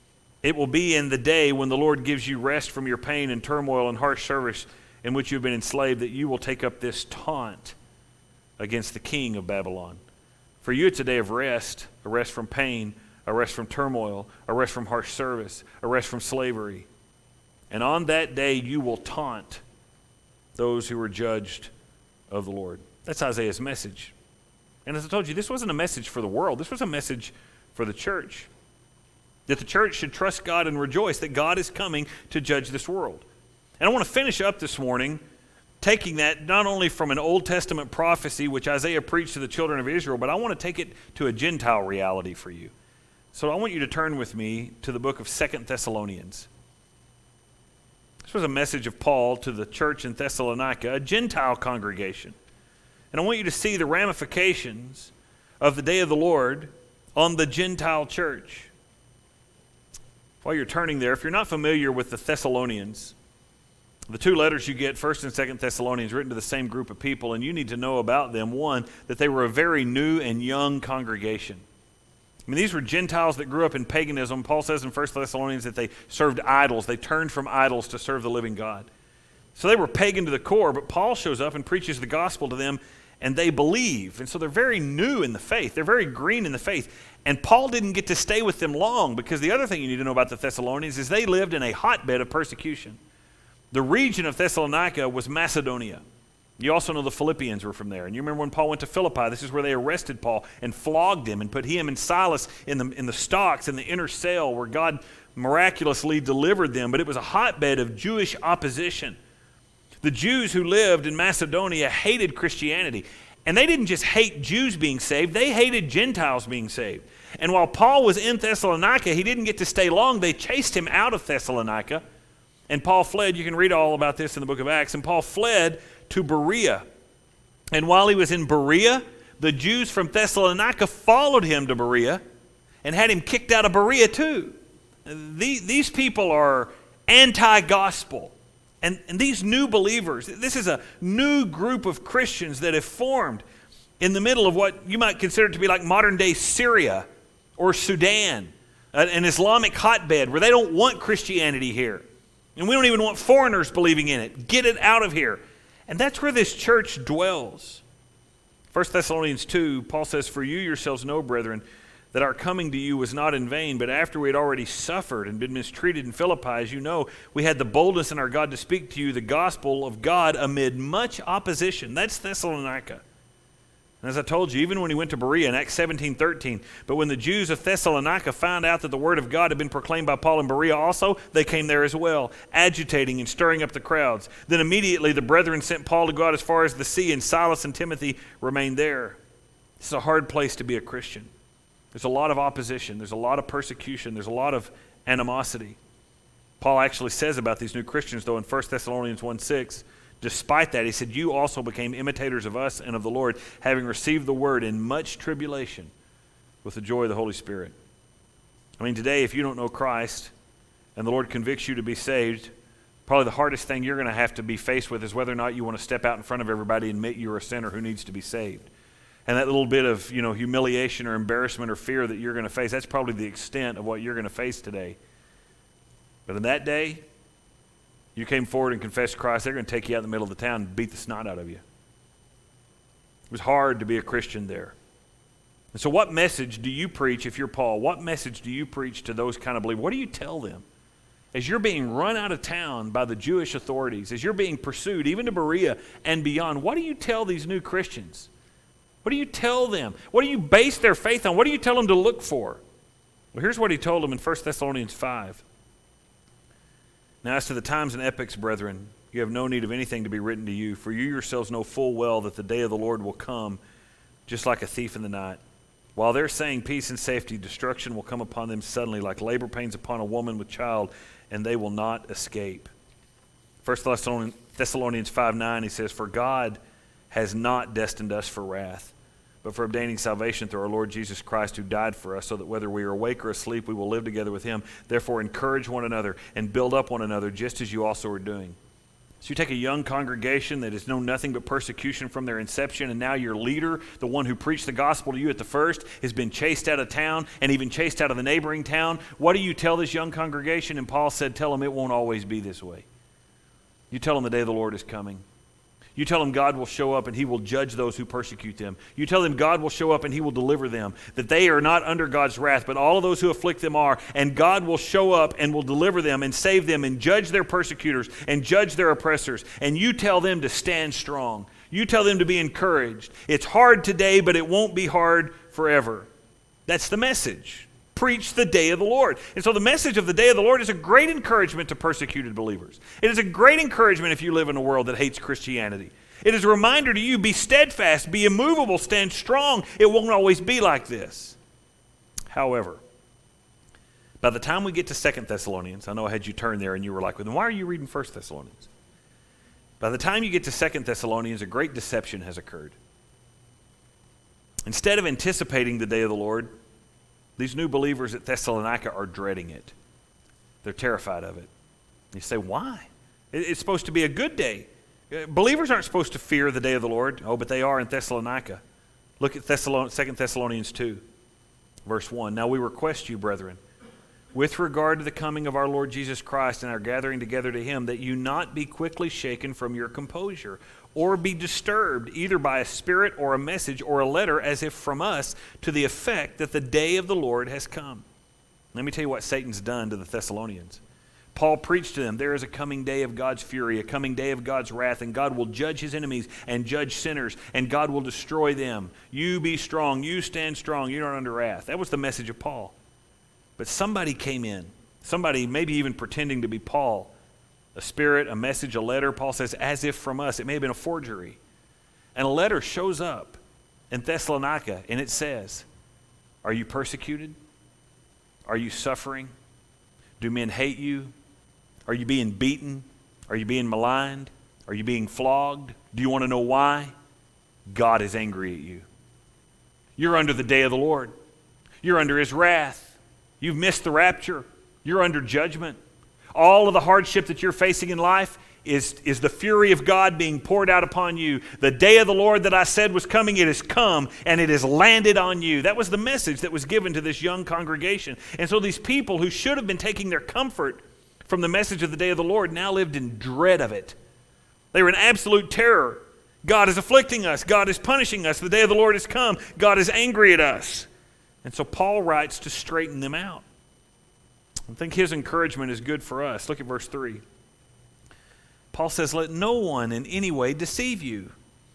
It will be in the day when the Lord gives you rest from your pain and turmoil and harsh service in which you have been enslaved, that you will take up this taunt against the king of Babylon. For you, it's a day of rest, a rest from pain, a rest from turmoil, a rest from harsh service, a rest from slavery. And on that day you will taunt those who are judged of the Lord. That's Isaiah's message. And as I told you, this wasn't a message for the world. This was a message for the church. That the church should trust God and rejoice that God is coming to judge this world. And I want to finish up this morning taking that not only from an Old Testament prophecy, which Isaiah preached to the children of Israel, but I want to take it to a Gentile reality for you. So I want you to turn with me to the book of 2 Thessalonians. This was a message of Paul to the church in Thessalonica, a Gentile congregation. And I want you to see the ramifications of the day of the Lord on the Gentile church. While you're turning there, if you're not familiar with the Thessalonians, the two letters you get, 1st and 2nd Thessalonians, written to the same group of people, and you need to know about them. One, that they were a very new and young congregation. I mean, these were Gentiles that grew up in paganism. Paul says in 1 Thessalonians that they served idols. They turned from idols to serve the living God. So they were pagan to the core, but Paul shows up and preaches the gospel to them, and they believe. And so they're very new in the faith. They're very green in the faith. And Paul didn't get to stay with them long, because the other thing you need to know about the Thessalonians is they lived in a hotbed of persecution. The region of Thessalonica was Macedonia. You also know the Philippians were from there. And you remember when Paul went to Philippi, this is where they arrested Paul and flogged him and put him and Silas in the stocks in the inner cell where God miraculously delivered them. But it was a hotbed of Jewish opposition. The Jews who lived in Macedonia hated Christianity. And they didn't just hate Jews being saved, they hated Gentiles being saved. And while Paul was in Thessalonica, he didn't get to stay long. They chased him out of Thessalonica. And Paul fled. You can read all about this in the book of Acts. And Paul fled to Berea. And while he was in Berea, the Jews from Thessalonica followed him to Berea and had him kicked out of Berea too. These people are anti-gospel. And these new believers, this is a new group of Christians that have formed in the middle of what you might consider to be like modern-day Syria or Sudan, an Islamic hotbed where they don't want Christianity here. And we don't even want foreigners believing in it. Get it out of here. And that's where this church dwells. 1 Thessalonians 2, Paul says, "For you yourselves know, brethren, that our coming to you was not in vain, but after we had already suffered and been mistreated in Philippi, as you know, we had the boldness in our God to speak to you the gospel of God amid much opposition." That's Thessalonica. And as I told you, even when he went to Berea in Acts 17:13, but when the Jews of Thessalonica found out that the word of God had been proclaimed by Paul in Berea also, they came there as well, agitating and stirring up the crowds. Then immediately the brethren sent Paul to go out as far as the sea, and Silas and Timothy remained there. It's a hard place to be a Christian. There's a lot of opposition. There's a lot of persecution. There's a lot of animosity. Paul actually says about these new Christians, though, in 1 Thessalonians 1:6, despite that, he said, "You also became imitators of us and of the Lord, having received the word in much tribulation with the joy of the Holy Spirit." I mean, today, if you don't know Christ and the Lord convicts you to be saved, probably the hardest thing you're going to have to be faced with is whether or not you want to step out in front of everybody and admit you're a sinner who needs to be saved. And that little bit of, humiliation or embarrassment or fear that you're going to face, that's probably the extent of what you're going to face today. But in that day, you came forward and confessed Christ, they're going to take you out in the middle of the town and beat the snot out of you. It was hard to be a Christian there. And so what message do you preach, if you're Paul, what message do you preach to those kind of believers? What do you tell them? As you're being run out of town by the Jewish authorities, as you're being pursued, even to Berea and beyond, what do you tell these new Christians? What do you tell them? What do you base their faith on? What do you tell them to look for? Well, here's what he told them in 1 Thessalonians 5. "Now as to the times and epochs, brethren, you have no need of anything to be written to you, for you yourselves know full well that the day of the Lord will come just like a thief in the night. While they're saying peace and safety, destruction will come upon them suddenly like labor pains upon a woman with child, and they will not escape." 1 Thessalonians 5:9, he says, "For God has not destined us for wrath, but for obtaining salvation through our Lord Jesus Christ, who died for us, so that whether we are awake or asleep, we will live together with him. Therefore encourage one another and build up one another, just as you also are doing." So you take a young congregation that has known nothing but persecution from their inception, and now your leader, the one who preached the gospel to you at the first, has been chased out of town and even chased out of the neighboring town. What do you tell this young congregation? And Paul said, tell them it won't always be this way. You tell them the day of the Lord is coming. You tell them God will show up and he will judge those who persecute them. You tell them God will show up and he will deliver them, that they are not under God's wrath, but all of those who afflict them are, and God will show up and will deliver them and save them and judge their persecutors and judge their oppressors. And you tell them to stand strong. You tell them to be encouraged. It's hard today, but it won't be hard forever. That's the message. Preach the day of the Lord. And so the message of the day of the Lord is a great encouragement to persecuted believers. It is a great encouragement if you live in a world that hates Christianity. It is a reminder to you, be steadfast, be immovable, stand strong. It won't always be like this. However, By the time we get to 2 Thessalonians, I know I had you turn there and you were like, well, then why are you reading 1 Thessalonians? By the time you get to 2 Thessalonians, a great deception has occurred. Instead of anticipating the day of the Lord, these new believers at Thessalonica are dreading it. They're terrified of it. You say, why? It's supposed to be a good day. Believers aren't supposed to fear the day of the Lord. Oh, but they are in Thessalonica. Look at 2 Thessalonians 2, verse 1. Now we request you, brethren, with regard to the coming of our Lord Jesus Christ and our gathering together to him, that you not be quickly shaken from your composure, or be disturbed either by a spirit or a message or a letter as if from us, to the effect that the day of the Lord has come. Let me tell you what Satan's done to the Thessalonians. Paul preached to them, there is a coming day of God's fury, a coming day of God's wrath, and God will judge his enemies and judge sinners, and God will destroy them. You be strong, you stand strong, you're not under wrath. That was the message of Paul. But somebody came in, somebody maybe even pretending to be Paul, a spirit, a message, a letter. Paul says, as if from us. It may have been a forgery. And a letter shows up in Thessalonica, and it says, are you persecuted? Are you suffering? Do men hate you? Are you being beaten? Are you being maligned? Are you being flogged? Do you want to know why? God is angry at you. You're under the day of the Lord. You're under his wrath. You've missed the rapture. You're under judgment. All of the hardship that you're facing in life is the fury of God being poured out upon you. The day of the Lord that I said was coming, it has come, and it has landed on you. That was the message that was given to this young congregation. And so these people who should have been taking their comfort from the message of the day of the Lord now lived in dread of it. They were in absolute terror. God is afflicting us. God is punishing us. The day of the Lord has come. God is angry at us. And so Paul writes to straighten them out. I think his encouragement is good for us. Look at verse 3. Paul says, let no one in any way deceive you.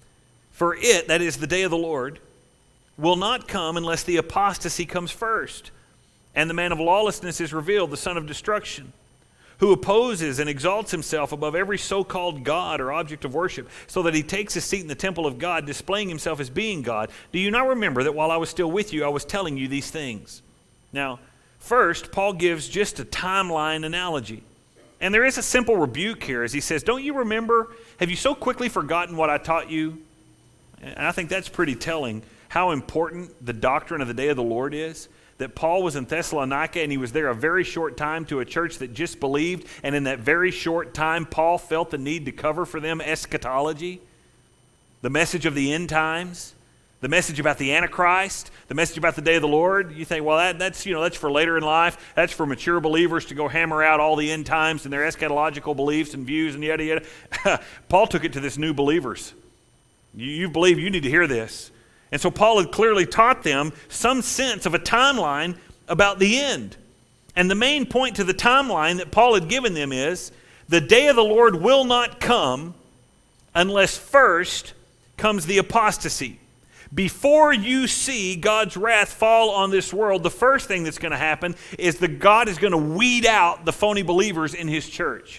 For it, that is the day of the Lord, will not come unless the apostasy comes first, and the man of lawlessness is revealed, the son of destruction, who opposes and exalts himself above every so-called God or object of worship, so that he takes his seat in the temple of God, displaying himself as being God. Do you not remember that while I was still with you, I was telling you these things? Now, first, Paul gives just a timeline analogy. And there is a simple rebuke here as he says, don't you remember? Have you so quickly forgotten what I taught you? And I think that's pretty telling how important the doctrine of the day of the Lord is. That Paul was in Thessalonica and he was there a very short time to a church that just believed. And in that very short time, Paul felt the need to cover for them eschatology, the message of the end times, the message about the Antichrist, the message about the day of the Lord. You think, well, that's for later in life. That's for mature believers to go hammer out all the end times and their eschatological beliefs and views and yada, yada. Paul took it to this new believers. You believe, you need to hear this. And so Paul had clearly taught them some sense of a timeline about the end. And the main point to the timeline that Paul had given them is, the day of the Lord will not come unless first comes the apostasy. Before you see God's wrath fall on this world, the first thing that's going to happen is that God is going to weed out the phony believers in his church.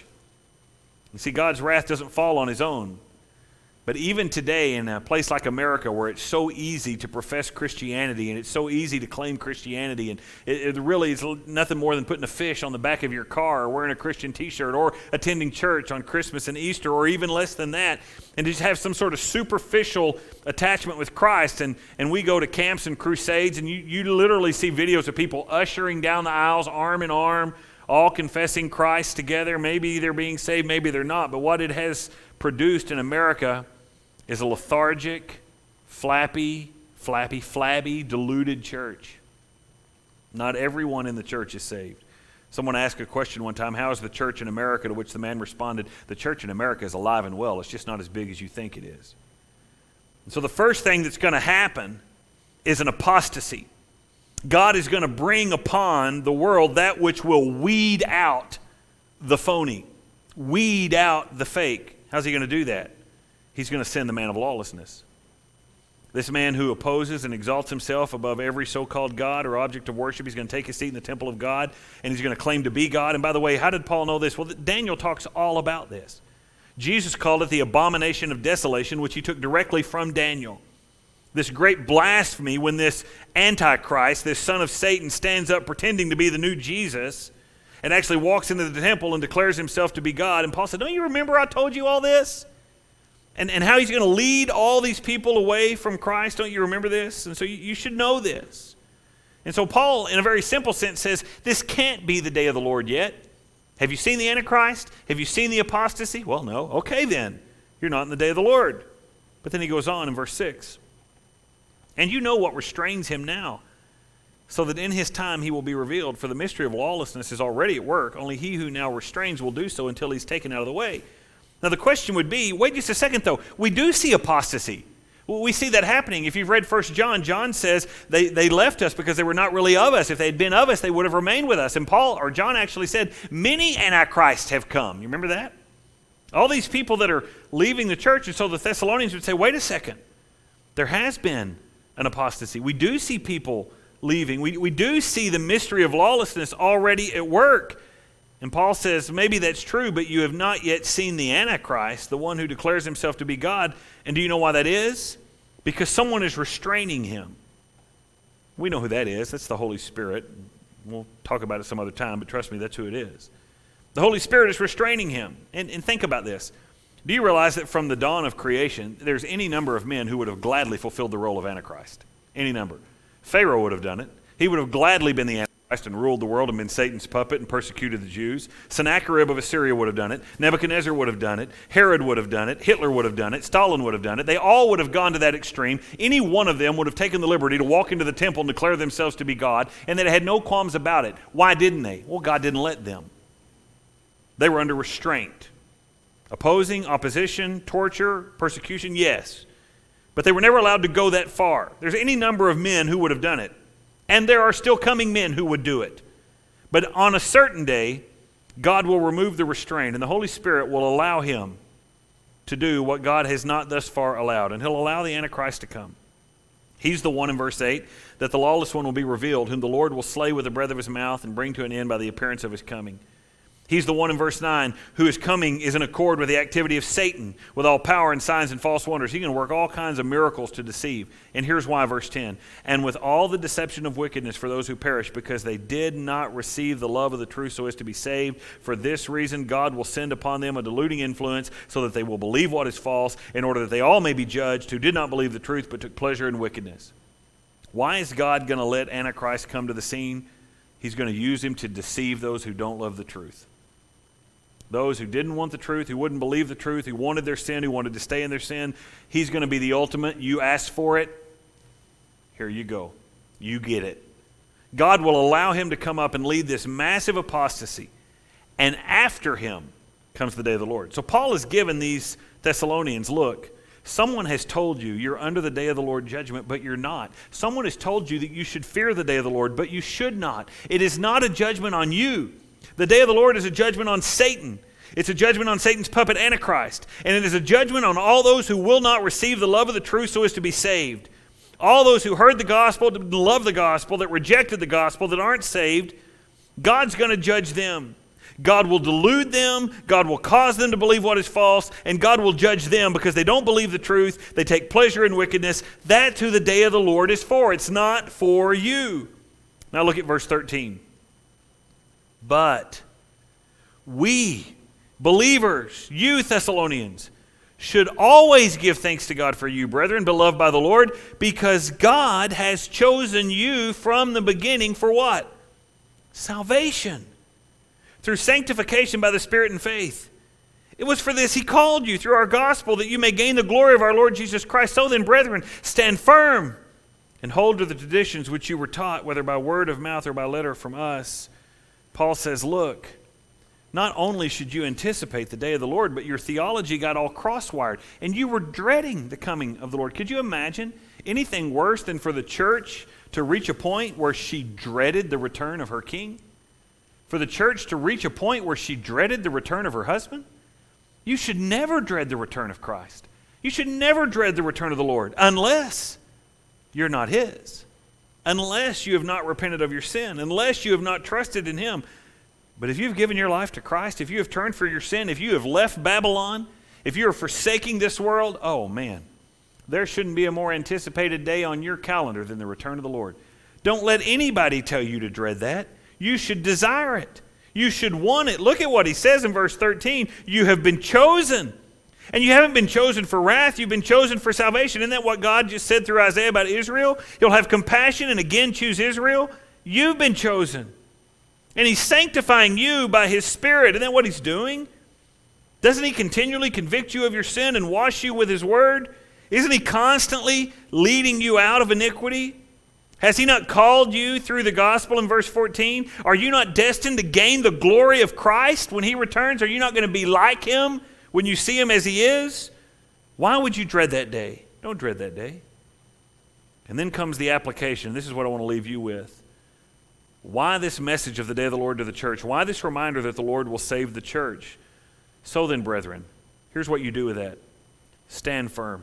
You see, God's wrath doesn't fall on his own. But even today in a place like America where it's so easy to profess Christianity and it's so easy to claim Christianity, and it really is nothing more than putting a fish on the back of your car or wearing a Christian t-shirt or attending church on Christmas and Easter or even less than that, and just have some sort of superficial attachment with Christ. And we go to camps and crusades and you literally see videos of people ushering down the aisles arm in arm, all confessing Christ together. Maybe they're being saved, maybe they're not. But what it has produced in America is a lethargic, flabby, deluded church. Not everyone in the church is saved. Someone asked a question one time, how is the church in America? To which the man responded, the church in America is alive and well. It's just not as big as you think it is. And so the first thing that's going to happen is an apostasy. God is going to bring upon the world that which will weed out the phony, weed out the fake. How's he going to do that? He's going to send the man of lawlessness. This man who opposes and exalts himself above every so-called God or object of worship, he's going to take his seat in the temple of God, and he's going to claim to be God. And by the way, how did Paul know this? Well, Daniel talks all about this. Jesus called it the abomination of desolation, which he took directly from Daniel. This great blasphemy when this Antichrist, this son of Satan, stands up pretending to be the new Jesus and actually walks into the temple and declares himself to be God. And Paul said, don't you remember I told you all this? And how he's going to lead all these people away from Christ. Don't you remember this? And so you should know this. And so Paul, in a very simple sense, says, this can't be the day of the Lord yet. Have you seen the Antichrist? Have you seen the apostasy? Well, no. Okay, then. You're not in the day of the Lord. But then he goes on in verse 6. And you know what restrains him now, so that in his time he will be revealed. For the mystery of lawlessness is already at work. Only he who now restrains will do so until he's taken out of the way. Now the question would be, wait just a second though. We do see apostasy. We see that happening. If you've read 1 John, John says they left us because they were not really of us. If they had been of us, they would have remained with us. And John actually said, many antichrists have come. You remember that? All these people that are leaving the church. And so the Thessalonians would say, wait a second. There has been an apostasy. We do see people leaving. We do see the mystery of lawlessness already at work. And Paul says, maybe that's true, but you have not yet seen the Antichrist, the one who declares himself to be God. And do you know why that is? Because someone is restraining him. We know who that is. That's the Holy Spirit. We'll talk about it some other time, but trust me, that's who it is. The Holy Spirit is restraining him. And think about this. Do you realize that from the dawn of creation, there's any number of men who would have gladly fulfilled the role of Antichrist? Any number. Pharaoh would have done it. He would have gladly been the Antichrist and ruled the world and been Satan's puppet and persecuted the Jews. Sennacherib of Assyria would have done it. Nebuchadnezzar would have done it. Herod would have done it. Hitler would have done it. Stalin would have done it. They all would have gone to that extreme. Any one of them would have taken the liberty to walk into the temple and declare themselves to be God, and they had no qualms about it. Why didn't they? Well, God didn't let them. They were under restraint. Opposing, opposition, torture, persecution, yes. But they were never allowed to go that far. There's any number of men who would have done it. And there are still coming men who would do it. But on a certain day, God will remove the restraint, and the Holy Spirit will allow him to do what God has not thus far allowed. And he'll allow the Antichrist to come. He's the one in verse 8, that the lawless one will be revealed, whom the Lord will slay with the breath of his mouth and bring to an end by the appearance of his coming. He's the one in verse 9 who is coming is in accord with the activity of Satan with all power and signs and false wonders. He can work all kinds of miracles to deceive. And here's why, verse 10. And with all the deception of wickedness for those who perish, because they did not receive the love of the truth so as to be saved. For this reason, God will send upon them a deluding influence so that they will believe what is false, in order that they all may be judged who did not believe the truth but took pleasure in wickedness. Why is God going to let Antichrist come to the scene? He's going to use him to deceive those who don't love the truth. Those who didn't want the truth, who wouldn't believe the truth, who wanted their sin, who wanted to stay in their sin, he's going to be the ultimate. You asked for it. Here you go. You get it. God will allow him to come up and lead this massive apostasy. And after him comes the day of the Lord. So Paul has given these Thessalonians, look, someone has told you you're under the day of the Lord judgment, but you're not. Someone has told you that you should fear the day of the Lord, but you should not. It is not a judgment on you. The day of the Lord is a judgment on Satan. It's a judgment on Satan's puppet Antichrist. And it is a judgment on all those who will not receive the love of the truth so as to be saved. All those who heard the gospel, didn't love the gospel, that rejected the gospel, that aren't saved, God's going to judge them. God will delude them. God will cause them to believe what is false. And God will judge them because they don't believe the truth. They take pleasure in wickedness. That's who the day of the Lord is for. It's not for you. Now look at verse 13. But we, believers, you Thessalonians, should always give thanks to God for you, brethren, beloved by the Lord, because God has chosen you from the beginning for what? Salvation. Through sanctification by the Spirit and faith. It was for this he called you through our gospel, that you may gain the glory of our Lord Jesus Christ. So then, brethren, stand firm and hold to the traditions which you were taught, whether by word of mouth or by letter from us. Paul says, look, not only should you anticipate the day of the Lord, but your theology got all cross-wired, and you were dreading the coming of the Lord. Could you imagine anything worse than for the church to reach a point where she dreaded the return of her king? For the church to reach a point where she dreaded the return of her husband? You should never dread the return of Christ. You should never dread the return of the Lord unless you're not his. Unless you have not repented of your sin, unless you have not trusted in him. But if you've given your life to Christ, if you have turned for your sin, if you have left Babylon, if you are forsaking this world, oh man, There shouldn't be a more anticipated day on your calendar than the return of the Lord. Don't let anybody tell you to dread that. You should desire it. You should want it. Look at what he says in verse 13. You have been chosen. And you haven't been chosen for wrath. You've been chosen for salvation. Isn't that what God just said through Isaiah about Israel? He'll have compassion and again choose Israel. You've been chosen. And he's sanctifying you by his Spirit. Isn't that what he's doing? Doesn't he continually convict you of your sin and wash you with his word? Isn't he constantly leading you out of iniquity? Has he not called you through the gospel in verse 14? Are you not destined to gain the glory of Christ when he returns? Are you not going to be like him when you see him as he is? Why would you dread that day? Don't dread that day. And then comes the application. This is what I want to leave you with. Why this message of the day of the Lord to the church? Why this reminder that the Lord will save the church? So then, brethren, here's what you do with that. Stand firm.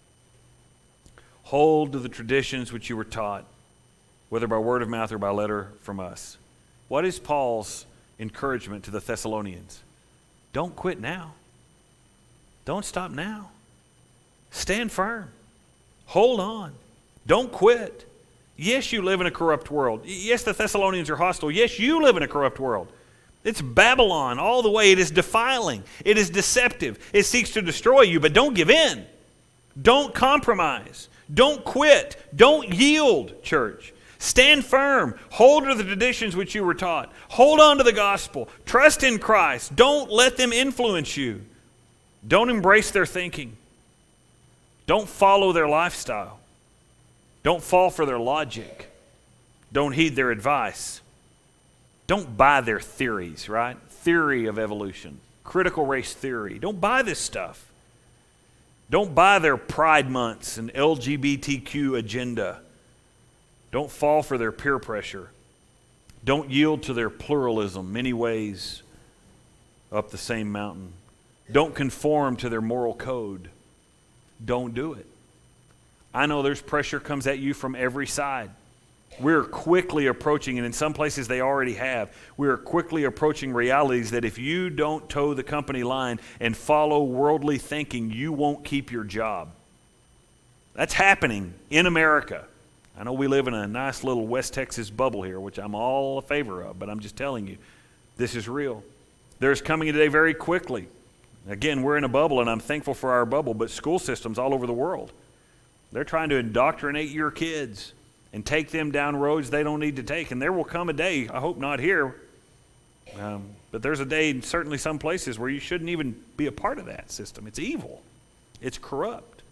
Hold to the traditions which you were taught, whether by word of mouth or by letter from us. What is Paul's encouragement to the Thessalonians? Don't quit now. Don't stop now. Stand firm. Hold on. Don't quit. Yes, you live in a corrupt world. Yes, the Thessalonians are hostile. Yes, you live in a corrupt world. It's Babylon all the way. It is defiling. It is deceptive. It seeks to destroy you, but don't give in. Don't compromise. Don't quit. Don't yield, church. Stand firm. Hold to the traditions which you were taught. Hold on to the gospel. Trust in Christ. Don't let them influence you. Don't embrace their thinking. Don't follow their lifestyle. Don't fall for their logic. Don't heed their advice. Don't buy their theories, right? Theory of evolution, critical race theory. Don't buy this stuff. Don't buy their Pride Months and LGBTQ agenda. Don't fall for their peer pressure. Don't yield to their pluralism, many ways up the same mountain. Don't conform to their moral code. Don't do it. I know there's pressure comes at you from every side. We're quickly approaching, and in some places they already have, we're quickly approaching realities that if you don't toe the company line and follow worldly thinking, you won't keep your job. That's happening in America. I know we live in a nice little West Texas bubble here, which I'm all in favor of, but I'm just telling you, this is real. There's coming a day very quickly. Again, we're in a bubble, and I'm thankful for our bubble, but school systems all over the world, they're trying to indoctrinate your kids and take them down roads they don't need to take. And there will come a day, I hope not here, but there's a day in certainly some places where you shouldn't even be a part of that system. It's evil. It's corrupt.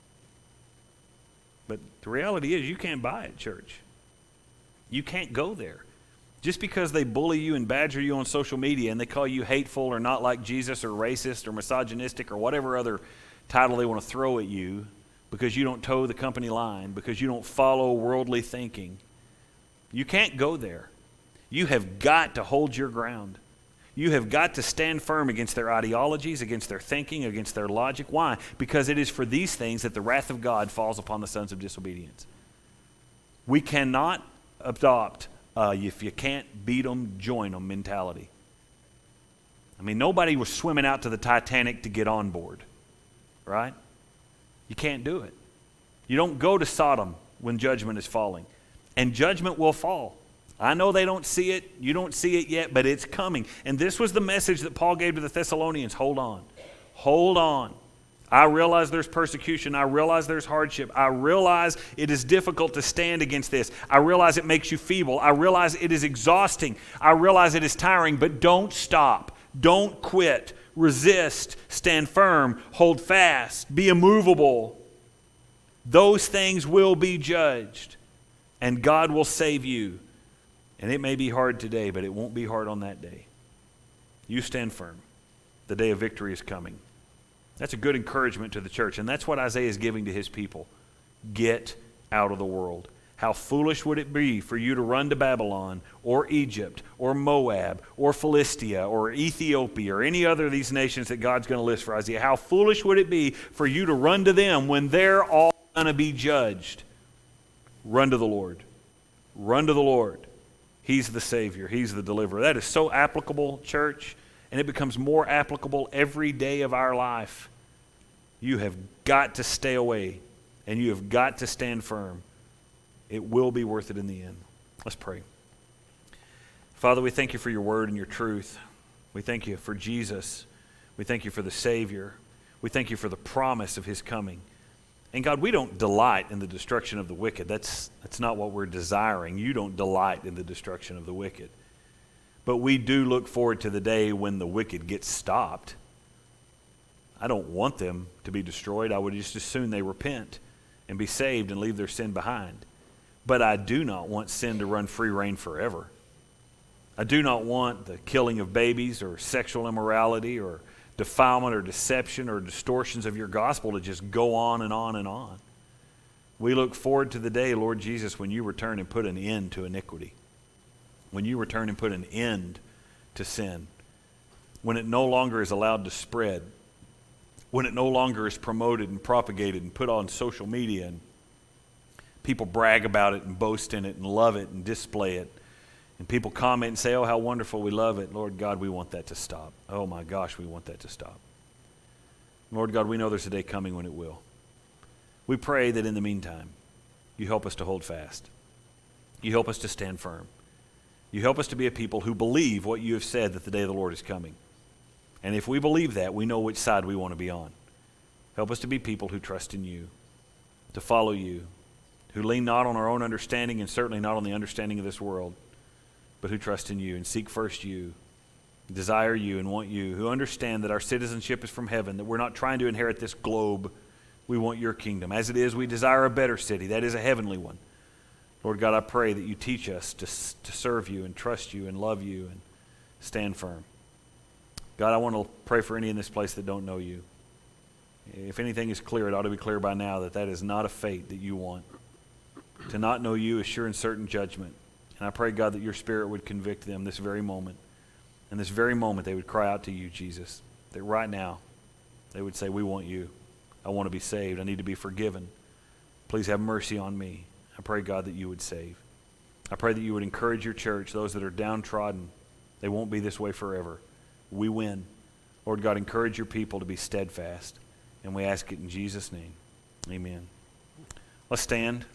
But the reality is you can't buy it, church. You can't go there. Just because they bully you and badger you on social media and they call you hateful or not like Jesus or racist or misogynistic or whatever other title they want to throw at you, because you don't toe the company line, because you don't follow worldly thinking. You can't go there. You have got to hold your ground. You have got to stand firm against their ideologies, against their thinking, against their logic. Why? Because it is for these things that the wrath of God falls upon the sons of disobedience. We cannot adopt if you can't beat them, join them mentality. I mean, nobody was swimming out to the Titanic to get on board, right? You can't do it. You don't go to Sodom when judgment is falling. And judgment will fall. I know they don't see it. You don't see it yet, but it's coming. And this was the message that Paul gave to the Thessalonians. Hold on. Hold on. I realize there's persecution. I realize there's hardship. I realize it is difficult to stand against this. I realize it makes you feeble. I realize it is exhausting. I realize it is tiring, but don't stop. Don't quit. Resist, stand firm, hold fast, be immovable. Those things will be judged, and God will save you. And it may be hard today, but it won't be hard on that day. You stand firm. The day of victory is coming. That's a good encouragement to the church, and that's what Isaiah is giving to his people. Get out of the world. How foolish would it be for you to run to Babylon or Egypt or Moab or Philistia or Ethiopia or any other of these nations that God's going to list for Isaiah? How foolish would it be for you to run to them when they're all going to be judged? Run to the Lord. Run to the Lord. He's the Savior. He's the deliverer. That is so applicable, church, and it becomes more applicable every day of our life. You have got to stay away and you have got to stand firm. It will be worth it in the end. Let's pray. Father, we thank you for your word and your truth. We thank you for Jesus. We thank you for the Savior. We thank you for the promise of his coming. And God, we don't delight in the destruction of the wicked. That's not what we're desiring. You don't delight in the destruction of the wicked. But we do look forward to the day when the wicked get stopped. I don't want them to be destroyed. I would just as soon they repent and be saved and leave their sin behind. But I do not want sin to run free reign forever. I do not want the killing of babies or sexual immorality or defilement or deception or distortions of your gospel to just go on and on and on. We look forward to the day, Lord Jesus, when you return and put an end to iniquity. When you return and put an end to sin. When it no longer is allowed to spread. When it no longer is promoted and propagated and put on social media and people brag about it and boast in it and love it and display it. And people comment and say, oh, how wonderful, we love it. Lord God, we want that to stop. Oh my gosh, we want that to stop. Lord God, we know there's a day coming when it will. We pray that in the meantime, you help us to hold fast. You help us to stand firm. You help us to be a people who believe what you have said, that the day of the Lord is coming. And if we believe that, we know which side we want to be on. Help us to be people who trust in you, to follow you, who lean not on our own understanding and certainly not on the understanding of this world, but who trust in you and seek first you, desire you and want you, who understand that our citizenship is from heaven, that we're not trying to inherit this globe. We want your kingdom. As it is, we desire a better city. That is a heavenly one. Lord God, I pray that you teach us to serve you and trust you and love you and stand firm. God, I want to pray for any in this place that don't know you. If anything is clear, it ought to be clear by now that that is not a fate that you want. To not know you is sure and certain judgment. And I pray, God, that your Spirit would convict them this very moment. And this very moment they would cry out to you, Jesus. That right now they would say, we want you. I want to be saved. I need to be forgiven. Please have mercy on me. I pray, God, that you would save. I pray that you would encourage your church, those that are downtrodden. They won't be this way forever. We win. Lord God, encourage your people to be steadfast. And we ask it in Jesus' name. Amen. Let's stand.